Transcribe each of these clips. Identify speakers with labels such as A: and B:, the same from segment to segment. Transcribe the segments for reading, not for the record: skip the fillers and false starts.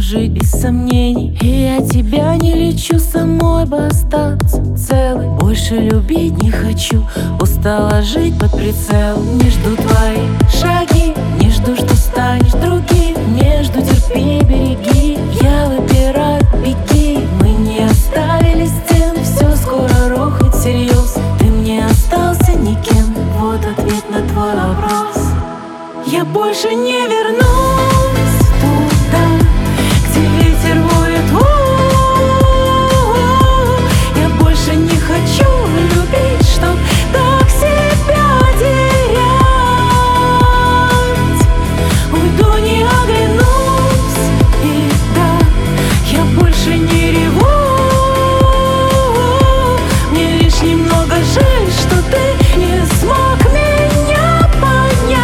A: жить без сомнений. И я тебя не лечу, самой бы остаться целой. Больше любить не хочу, устала жить под прицелом. Не жду твои шаги, не жду, что станешь другим. Между терпи, береги, я выбираю, беги. Мы не оставили стены, все скоро рухнет всерьез. Ты мне остался никем, вот ответ на твой вопрос. Я больше не вернусь туда, где ветер воет. Я больше не хочу любить, чтоб так себя терять. Уйду, не оглянусь, и да, я больше не реву. Мне лишь немного жаль, что ты не смог меня понять.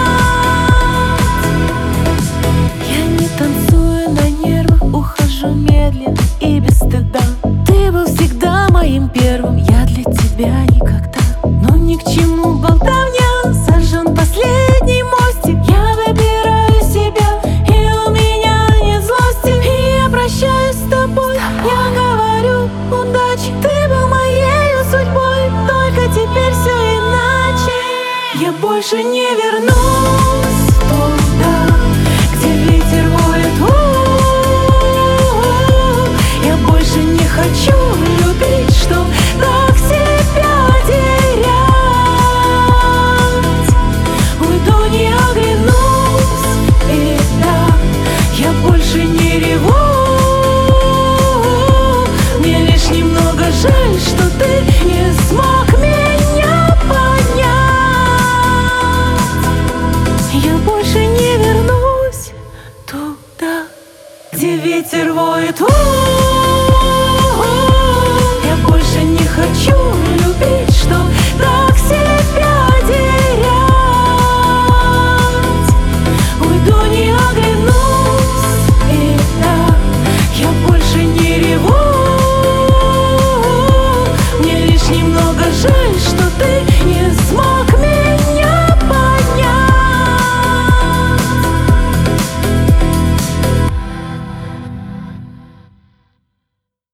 A: Я не танцую на нервах, ухожу медленно и без стыда. Ты был всегда моим первым, я для тебя никогда. Но ни к чему болтовня, сожжен последний мостик. Я выбираю себя, и у меня нет злости. И я прощаюсь с тобой, я говорю удачи. Ты был моей судьбой, только теперь все иначе. Я больше не вернусь туда, где ветер воет. Я больше не хочу любить, чтоб так себя терять. Уйду, не оглянусь, и да, я больше не реву. Мне лишь немного жаль, что ты не